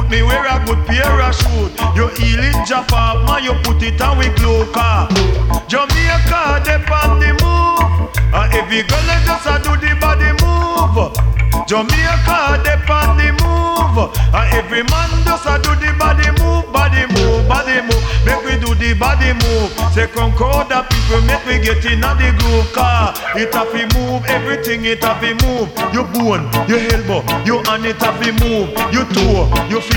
But me wear a good pair of shoes. You heal it, jump off, man, you put it on with glue car. Jamaica, they on the move. And every girl just a do the body move. Jamaica, they on the move. And every man just a do the body move, body move, body move. Make we do the body move. Say concord the people, make we get in the groove car. It have to move, everything it have to move. Your bone, your elbow, your hand it have to move. Your toe, your feet.